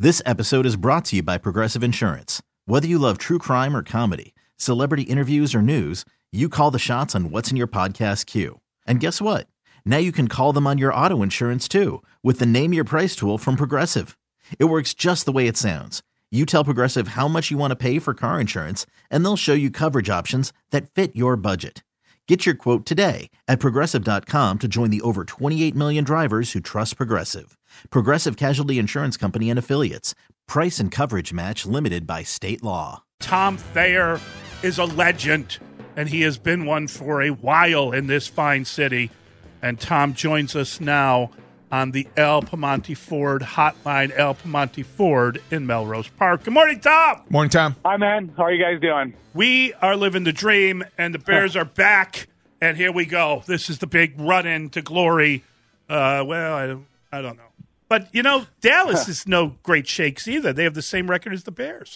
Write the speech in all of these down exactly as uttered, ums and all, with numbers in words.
This episode is brought to you by Progressive Insurance. Whether you love true crime or comedy, celebrity interviews or news, you call the shots on what's in your podcast queue. And guess what? Now you can call them on your auto insurance too with the Name Your Price tool from Progressive. It works just the way it sounds. You tell Progressive how much you want to pay for car insurance, and they'll show you coverage options that fit your budget. Get your quote today at Progressive dot com to join the over twenty-eight million drivers who trust Progressive. Progressive Casualty Insurance Company and Affiliates. Price and coverage match limited by state law. Tom Thayer is a legend, and he has been one for a while in this fine city. And Tom joins us now on the El Piemonte Ford hotline, El Piemonte Ford in Melrose Park. Good morning, Tom. Morning, Tom. Hi, man. How are you guys doing? We are living the dream, and the Bears are back, and here we go. This is the big run-in to glory. Uh, well, I, I don't know. But, you know, Dallas is no great shakes either. They have the same record as the Bears.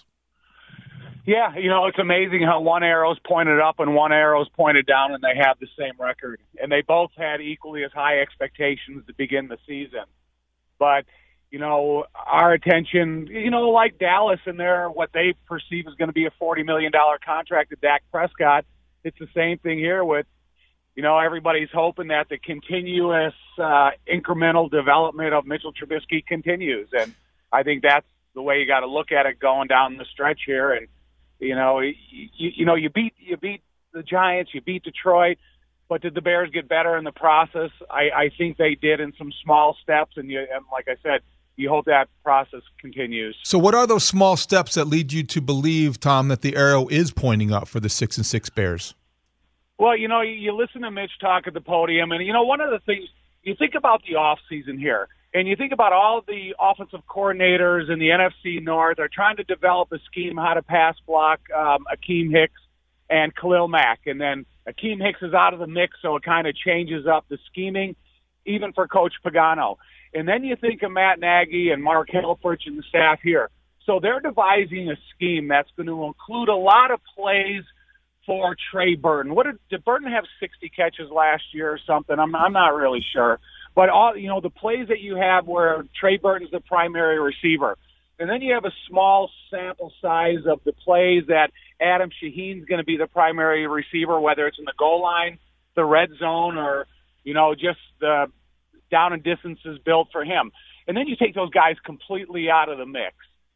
Yeah, you know, it's amazing how one arrow's pointed up and one arrow's pointed down, and they have the same record. And they both had equally as high expectations to begin the season. But, you know, our attention, you know, like Dallas and their what they perceive is going to be a forty million dollars contract to Dak Prescott, it's the same thing here with, you know, everybody's hoping that the continuous uh, incremental development of Mitchell Trubisky continues. And I think that's the way you got to look at it going down the stretch here. And, you know, you, you know, you beat you beat the Giants, you beat Detroit, but did the Bears get better in the process? I, I think they did in some small steps, and, you, and like I said, you hope that process continues. So what are those small steps that lead you to believe, Tom, that the arrow is pointing up for the six and six Bears? Well, you know, you, you listen to Mitch talk at the podium, and, you know, one of the things, you think about the offseason here, and you think about all the offensive coordinators in the N F C North are trying to develop a scheme how to pass block um, Akeem Hicks and Khalil Mack. And then Akeem Hicks is out of the mix, so it kind of changes up the scheming, even for Coach Pagano. And then you think of Matt Nagy and Mark Helfrich and the staff here. So they're devising a scheme that's going to include a lot of plays for Trey Burton. What did, did Burton have sixty catches last year or something? I'm, I'm not really sure. But all you know, the plays that you have where Trey Burton's the primary receiver, and then you have a small sample size of the plays that Adam Shaheen's going to be the primary receiver, whether it's in the goal line, the red zone, or you know just the down and distances built for him. And then you take those guys completely out of the mix,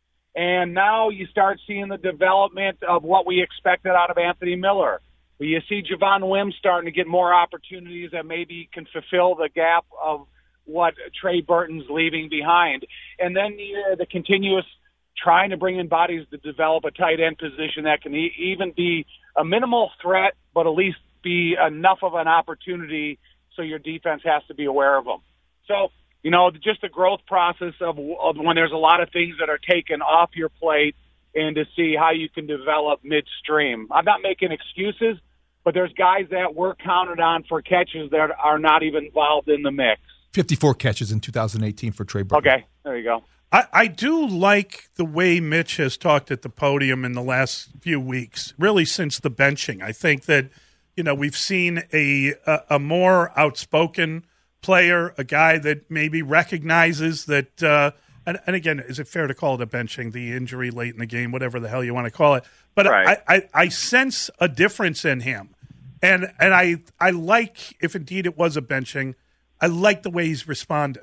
and now you start seeing the development of what we expected out of Anthony Miller. You see Javon Wims starting to get more opportunities that maybe can fulfill the gap of what Trey Burton's leaving behind. And then the, the continuous trying to bring in bodies to develop a tight end position that can e- even be a minimal threat, but at least be enough of an opportunity so your defense has to be aware of them. So, you know, just the growth process of, of when there's a lot of things that are taken off your plate and to see how you can develop midstream. I'm not making excuses, but there's guys that were counted on for catches that are not even involved in the mix. fifty-four catches in two thousand eighteen for Trey Burton. Okay, there you go. I, I do like the way Mitch has talked at the podium in the last few weeks, really since the benching. I think that, you know, we've seen a, a, a more outspoken player, a guy that maybe recognizes that, uh, and, and again, is it fair to call it a benching, the injury late in the game, whatever the hell you want to call it. But right. I, I, I sense a difference in him. And and I I like, if indeed it was a benching, I like the way he's responded.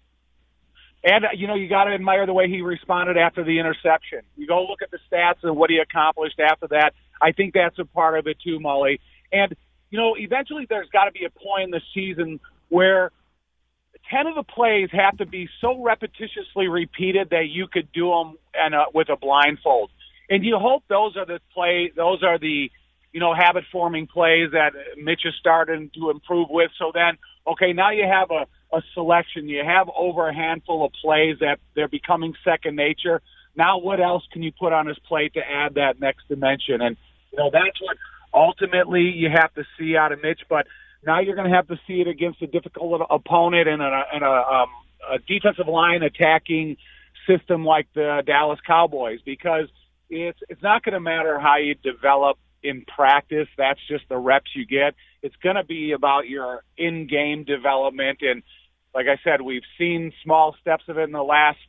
And, you know, you got to admire the way he responded after the interception. You go look at the stats and what he accomplished after that. I think that's a part of it too, Mully. And, you know, eventually there's got to be a point in the season where ten of the plays have to be so repetitiously repeated that you could do them and, uh, with a blindfold. And you hope those are the play, those are the, you know, habit-forming plays that Mitch is starting to improve with. So then, okay, now you have a, a selection. You have over a handful of plays that they're becoming second nature. Now what else can you put on his plate to add that next dimension? And, you know, that's what ultimately you have to see out of Mitch. But now you're going to have to see it against a difficult opponent and a, and a, um, a defensive line attacking system like the Dallas Cowboys, because it's it's not going to matter how you develop in practice. That's just the reps you get. It's going to be about your in-game development. And like I said, we've seen small steps of it in the last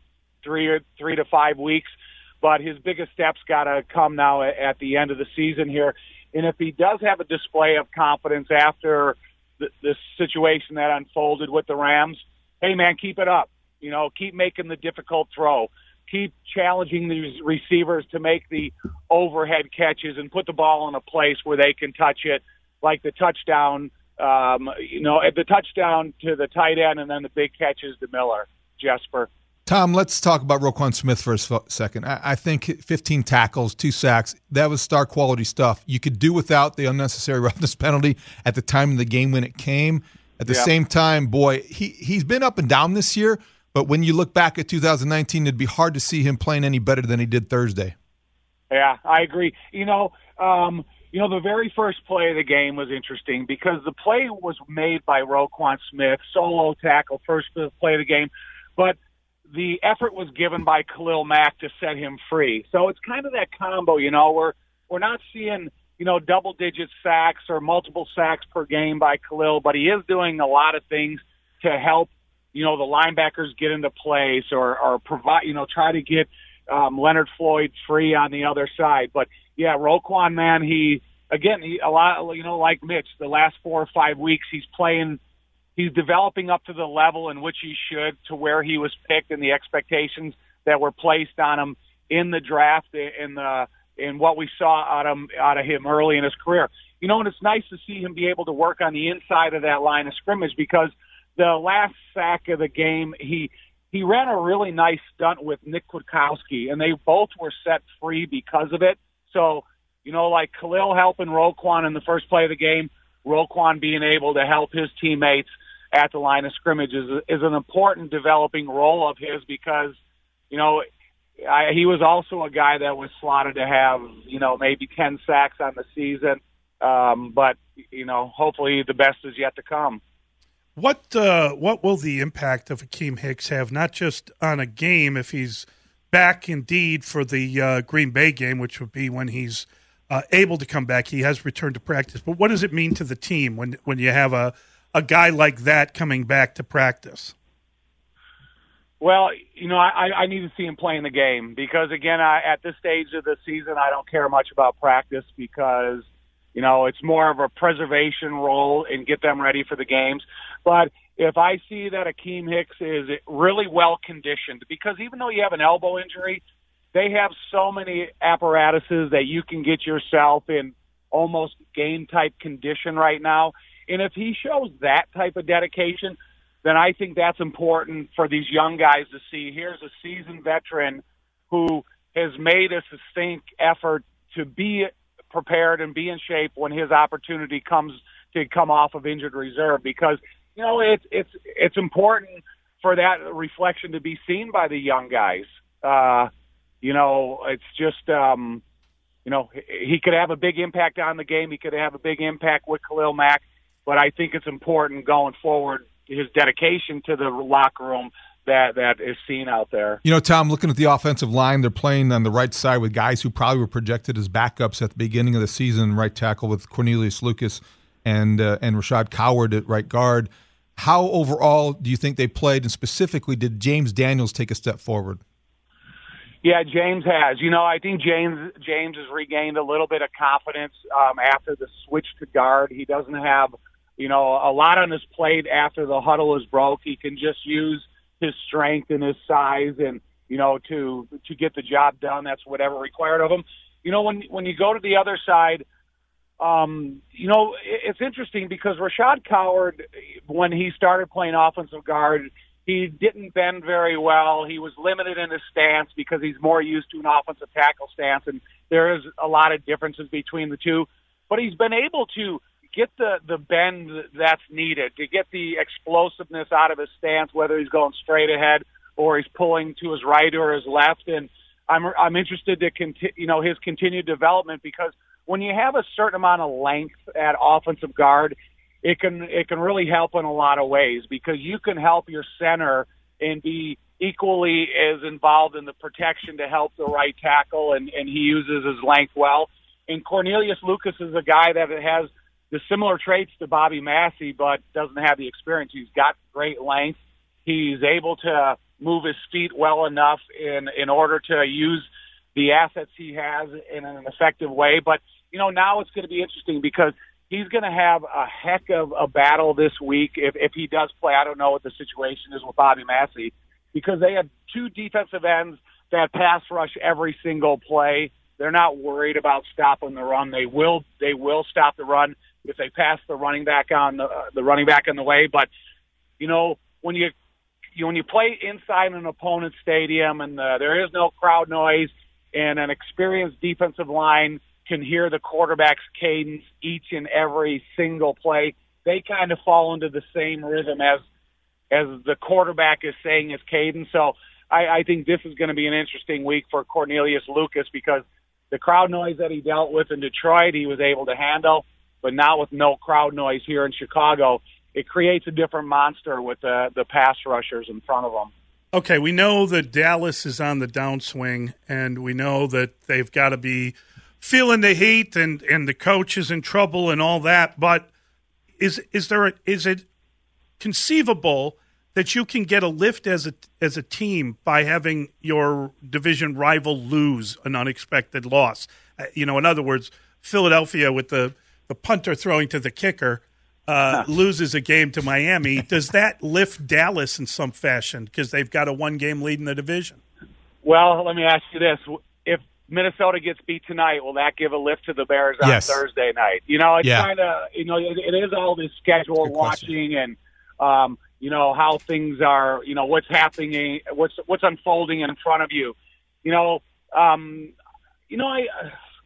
three or three to five weeks. But his biggest steps got to come now at the end of the season here. And if he does have a display of confidence after the, this situation that unfolded with the Rams, hey, man, keep it up. You know, keep making the difficult throw. Keep challenging these receivers to make the overhead catches and put the ball in a place where they can touch it, like the touchdown, um, you know, the touchdown to the tight end and then the big catches to Miller, Jesper. Tom, let's talk about Roquan Smith for a second. I, I think fifteen tackles, two sacks, that was star quality stuff. You could do without the unnecessary roughness penalty at the time of the game when it came. At the yeah. same time, boy, he, he's been up and down this year, but when you look back at two thousand nineteen, it'd be hard to see him playing any better than he did Thursday. Yeah, I agree. You know, um, you know, the very first play of the game was interesting because the play was made by Roquan Smith, solo tackle, first play of the game, but the effort was given by Khalil Mack to set him free. So it's kind of that combo, you know, where we're not seeing, you know, double-digit sacks or multiple sacks per game by Khalil, but he is doing a lot of things to help, you know, the linebackers get into place or, or provide, you know, try to get um, Leonard Floyd free on the other side. But, yeah, Roquan, man, he, again, he, a lot, you know, like Mitch, the last four or five weeks he's playing – he's developing up to the level in which he should, to where he was picked and the expectations that were placed on him in the draft and the in what we saw out of him, out of him early in his career. You know, and it's nice to see him be able to work on the inside of that line of scrimmage because the last sack of the game, he he ran a really nice stunt with Nick Kwiatkowski, and they both were set free because of it. So, you know, like Khalil helping Roquan in the first play of the game, Roquan being able to help his teammates at the line of scrimmage is, is an important developing role of his because, you know, I, he was also a guy that was slotted to have, you know, maybe ten sacks on the season. Um, but, you know, hopefully the best is yet to come. What uh, what will the impact of Akiem Hicks have, not just on a game, if he's back indeed for the uh, Green Bay game, which would be when he's uh, able to come back. He has returned to practice. But what does it mean to the team when, when you have a, a guy like that coming back to practice? Well, you know, I, I need to see him play in the game because, again, I, at this stage of the season, I don't care much about practice because, you know, it's more of a preservation role and get them ready for the games. But if I see that Akiem Hicks is really well conditioned, because even though you have an elbow injury, they have so many apparatuses that you can get yourself in almost game-type condition right now. And if he shows that type of dedication, then I think that's important for these young guys to see. Here's a seasoned veteran who has made a sustained effort to be prepared and be in shape when his opportunity comes to come off of injured reserve. Because, you know, it's it's it's important for that reflection to be seen by the young guys. Uh, you know, it's just, um, you know, he could have a big impact on the game. He could have a big impact with Khalil Mack. But I think it's important going forward, his dedication to the locker room that, that is seen out there. You know, Tom, looking at the offensive line, they're playing on the right side with guys who probably were projected as backups at the beginning of the season, right tackle with Cornelius Lucas and uh, and Rashad Coward at right guard. How overall do you think they played, and specifically did James Daniels take a step forward? Yeah, James has. You know, I think James James has regained a little bit of confidence um, after the switch to guard. He doesn't have, you know, a lot on his plate after the huddle is broke. He can just use his strength and his size and, you know, to to get the job done. That's whatever required of him. You know, when when you go to the other side, um, you know, it's interesting because Rashad Coward, when he started playing offensive guard, he didn't bend very well. He was limited in his stance because he's more used to an offensive tackle stance, and there is a lot of differences between the two. But he's been able to get the, the bend that's needed, to get the explosiveness out of his stance, whether he's going straight ahead or he's pulling to his right or his left. And I'm I'm interested to conti- you know his continued development, because when you have a certain amount of length at offensive guard, it can it can really help in a lot of ways, because you can help your center and be equally as involved in the protection to help the right tackle, and, and he uses his length well. And Cornelius Lucas is a guy that has the similar traits to Bobby Massey, but doesn't have the experience. He's got great length. He's able to move his feet well enough in, in order to use the assets he has in an effective way. But, you know, now it's going to be interesting because he's going to have a heck of a battle this week if, if he does play. I don't know what the situation is with Bobby Massey, because they have two defensive ends that pass rush every single play. They're not worried about stopping the run. They will they will stop the run if they pass the running back on the, uh, the running back in the way. But, you know, when you, you when you play inside an opponent's stadium and uh, there is no crowd noise and an experienced defensive line can hear the quarterback's cadence each and every single play, they kind of fall into the same rhythm as as the quarterback is saying his cadence. So I, I think this is going to be an interesting week for Cornelius Lucas, because the crowd noise that he dealt with in Detroit, he was able to handle, but now with no crowd noise here in Chicago, it creates a different monster with the, the pass rushers in front of them. Okay, we know that Dallas is on the downswing, and we know that they've got to be feeling the heat, and, and the coach is in trouble and all that, but is is there a, is it conceivable that you can get a lift as a as a team by having your division rival lose an unexpected loss? Uh, you know, in other words, Philadelphia with the, the punter throwing to the kicker uh, loses a game to Miami. Does that lift Dallas in some fashion because they've got a one-game lead in the division? Well, let me ask you this. If Minnesota gets beat tonight, will that give a lift to the Bears on yes. Thursday night? You know, it's yeah. kind of, you know, it, it is all this schedule watching and, um, you know, how things are, you know, what's happening, what's what's unfolding in front of you. You know, um, you know, I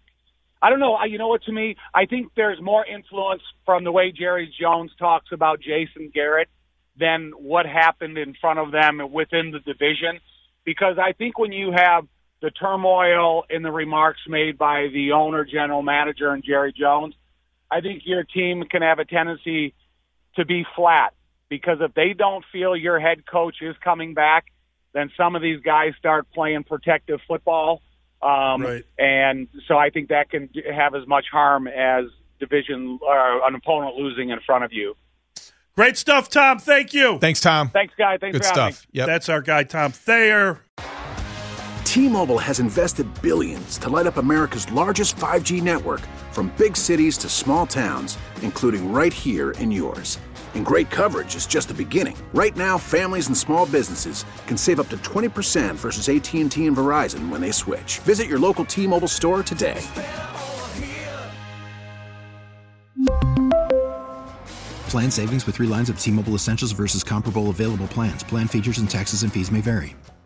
I don't know. I, you know what, to me, I think there's more influence from the way Jerry Jones talks about Jason Garrett than what happened in front of them within the division. Because I think when you have the turmoil in the remarks made by the owner, general manager, and Jerry Jones, I think your team can have a tendency to be flat. Because if they don't feel your head coach is coming back, then some of these guys start playing protective football. Um, right. And so I think that can have as much harm as division or an opponent losing in front of you. Great stuff, Tom. Thank you. Thanks, Tom. Thanks, guys. Thanks Good for having stuff. me. Yep. That's our guy, Tom Thayer. T-Mobile has invested billions to light up America's largest five G network, from big cities to small towns, including right here in yours. And great coverage is just the beginning. Right now, families and small businesses can save up to twenty percent versus A T and T and Verizon when they switch. Visit your local T-Mobile store today. Plan savings with three lines of T-Mobile Essentials versus comparable available plans. Plan features and taxes and fees may vary.